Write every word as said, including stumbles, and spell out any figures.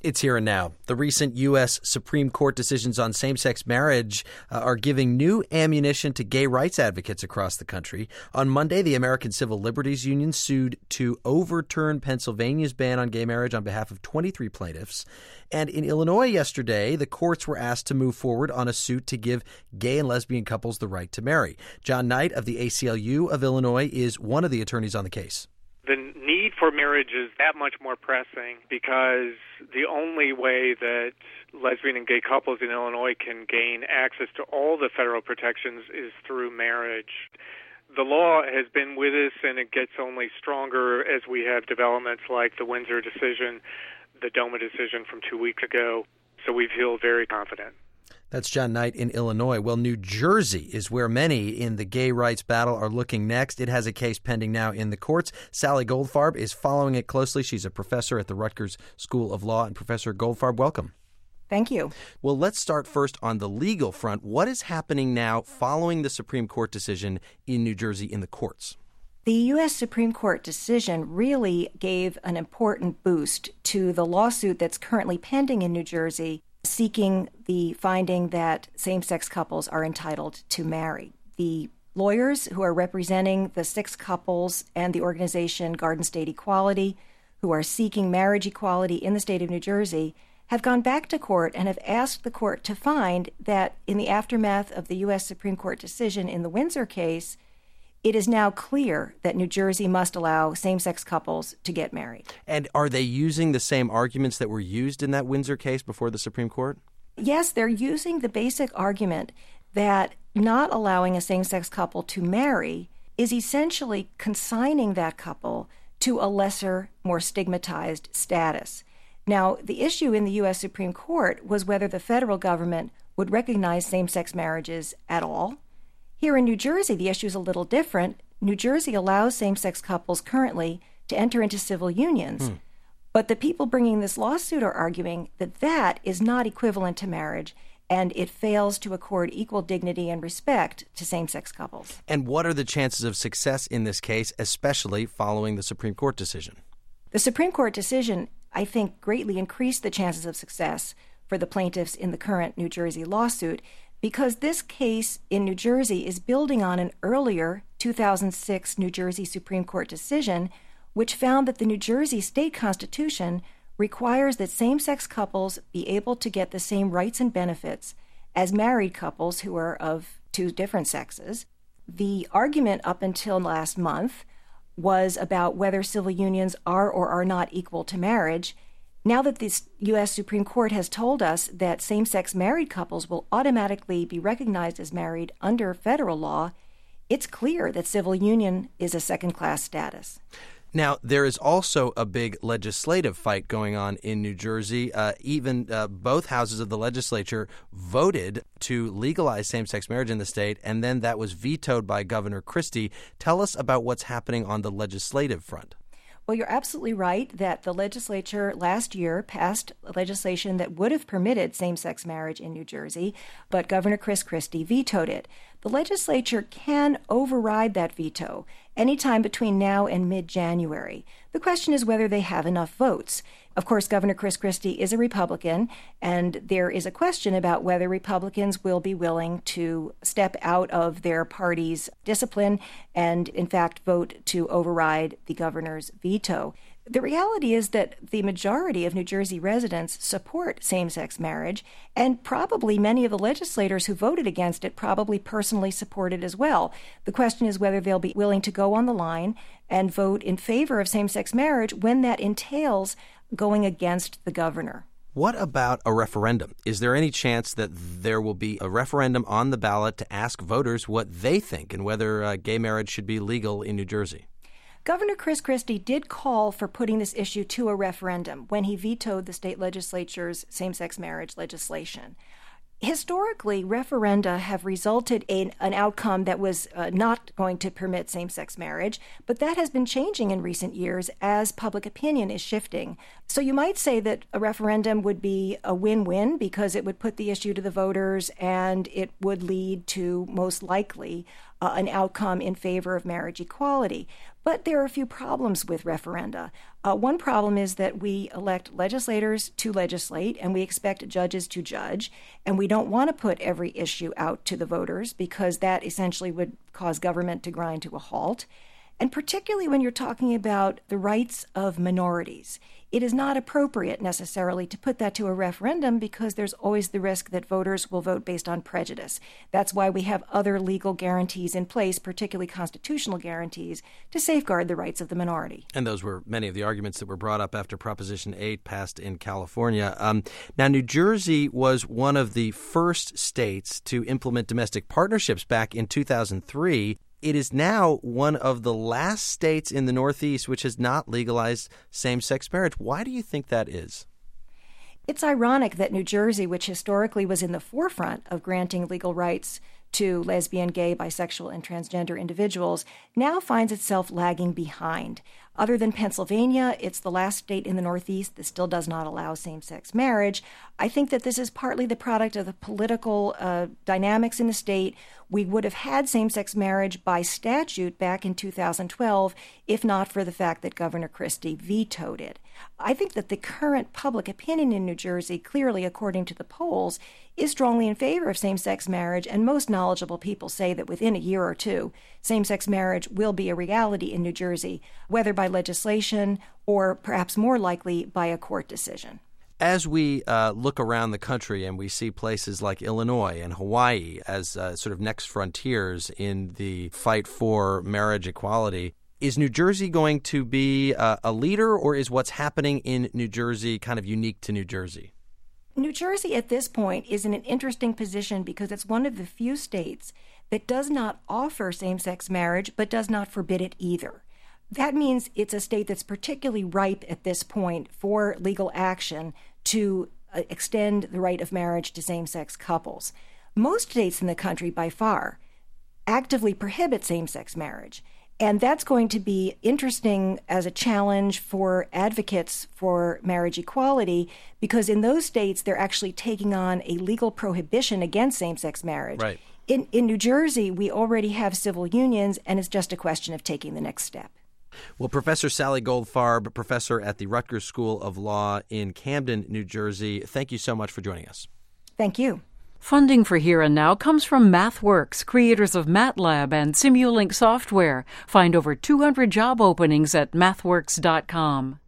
It's here and now. The recent U S Supreme Court decisions on same-sex marriage uh, are giving new ammunition to gay rights advocates across the country. On Monday, the American Civil Liberties Union sued to overturn Pennsylvania's ban on gay marriage on behalf of twenty-three plaintiffs. And in Illinois yesterday, the courts were asked to move forward on a suit to give gay and lesbian couples the right to marry. John Knight of the A C L U of Illinois is one of the attorneys on the case. The need for marriage is that much more pressing because the only way that lesbian and gay couples in Illinois can gain access to all the federal protections is through marriage. The law has been with us, and it gets only stronger as we have developments like the Windsor decision, the DOMA decision from two weeks ago. So we feel very confident. That's John Knight in Illinois. Well, New Jersey is where many in the gay rights battle are looking next. It has a case pending now in the courts. Sally Goldfarb is following it closely. She's a professor at the Rutgers School of Law. And Professor Goldfarb, welcome. Thank you. Well, let's start first on the legal front. What is happening now following the Supreme Court decision in New Jersey in the courts? The U S Supreme Court decision really gave an important boost to the lawsuit that's currently pending in New Jersey, seeking the finding that same-sex couples are entitled to marry. The lawyers who are representing the six couples and the organization Garden State Equality, who are seeking marriage equality in the state of New Jersey, have gone back to court and have asked the court to find that in the aftermath of the U S Supreme Court decision in the Windsor case, it is now clear that New Jersey must allow same-sex couples to get married. And are they using the same arguments that were used in that Windsor case before the Supreme Court? Yes, they're using the basic argument that not allowing a same-sex couple to marry is essentially consigning that couple to a lesser, more stigmatized status. Now, the issue in the U S Supreme Court was whether the federal government would recognize same-sex marriages at all. Here in New Jersey, the issue is a little different. New Jersey allows same-sex couples currently to enter into civil unions. Hmm. But the people bringing this lawsuit are arguing that that is not equivalent to marriage, and it fails to accord equal dignity and respect to same-sex couples. And what are the chances of success in this case, especially following the Supreme Court decision? The Supreme Court decision, I think, greatly increased the chances of success for the plaintiffs in the current New Jersey lawsuit, because this case in New Jersey is building on an earlier two thousand six New Jersey Supreme Court decision, which found that the New Jersey state constitution requires that same-sex couples be able to get the same rights and benefits as married couples who are of two different sexes. The argument up until last month was about whether civil unions are or are not equal to marriage. Now that this U S Supreme Court has told us that same-sex married couples will automatically be recognized as married under federal law, it's clear that civil union is a second-class status. Now, there is also a big legislative fight going on in New Jersey. Uh, even uh, both houses of the legislature voted to legalize same-sex marriage in the state, and then that was vetoed by Governor Christie. Tell us about what's happening on the legislative front. Well, you're absolutely right that the legislature last year passed legislation that would have permitted same-sex marriage in New Jersey, but Governor Chris Christie vetoed it. The legislature can override that veto anytime between now and mid-January. The question is whether they have enough votes. Of course, Governor Chris Christie is a Republican, and there is a question about whether Republicans will be willing to step out of their party's discipline and, in fact, vote to override the governor's veto. The reality is that the majority of New Jersey residents support same-sex marriage, and probably many of the legislators who voted against it probably personally support it as well. The question is whether they'll be willing to go on the line and vote in favor of same-sex marriage when that entails going against the governor. What about a referendum? Is there any chance that there will be a referendum on the ballot to ask voters what they think and whether uh, gay marriage should be legal in New Jersey? Governor Chris Christie did call for putting this issue to a referendum when he vetoed the state legislature's same-sex marriage legislation. Historically, referenda have resulted in an outcome that was uh, not going to permit same-sex marriage, but that has been changing in recent years as public opinion is shifting. So you might say that a referendum would be a win-win because it would put the issue to the voters and it would lead to, most likely, uh, an outcome in favor of marriage equality. But there are a few problems with referenda. Uh, one problem is that we elect legislators to legislate, and we expect judges to judge, and we don't want to put every issue out to the voters because that essentially would cause government to grind to a halt. And particularly when you're talking about the rights of minorities, it is not appropriate necessarily to put that to a referendum because there's always the risk that voters will vote based on prejudice. That's why we have other legal guarantees in place, particularly constitutional guarantees, to safeguard the rights of the minority. And those were many of the arguments that were brought up after Proposition eight passed in California. Um, now, New Jersey was one of the first states to implement domestic partnerships back in two thousand three. It is now one of the last states in the Northeast which has not legalized same-sex marriage. Why do you think that is? It's ironic that New Jersey, which historically was in the forefront of granting legal rights to lesbian, gay, bisexual, and transgender individuals, now finds itself lagging behind. Other than Pennsylvania, it's the last state in the Northeast that still does not allow same-sex marriage. I think that this is partly the product of the political uh, dynamics in the state. We would have had same-sex marriage by statute back in two thousand twelve, if not for the fact that Governor Christie vetoed it. I think that the current public opinion in New Jersey, clearly according to the polls, is strongly in favor of same-sex marriage, and most knowledgeable people say that within a year or two, same-sex marriage will be a reality in New Jersey, whether by legislation or perhaps more likely by a court decision. As we uh, look around the country and we see places like Illinois and Hawaii as uh, sort of next frontiers in the fight for marriage equality, is New Jersey going to be uh, a leader, or is what's happening in New Jersey kind of unique to New Jersey? New Jersey at this point is in an interesting position because it's one of the few states that does not offer same-sex marriage but does not forbid it either. That means it's a state that's particularly ripe at this point for legal action to uh, extend the right of marriage to same-sex couples. Most states in the country, by far, actively prohibit same-sex marriage. And that's going to be interesting as a challenge for advocates for marriage equality, because in those states, they're actually taking on a legal prohibition against same-sex marriage. Right. In, in New Jersey, we already have civil unions, and it's just a question of taking the next step. Well, Professor Sally Goldfarb, professor at the Rutgers School of Law in Camden, New Jersey, thank you so much for joining us. Thank you. Funding for Here and Now comes from MathWorks, creators of MATLAB and Simulink software. Find over two hundred job openings at mathworks dot com.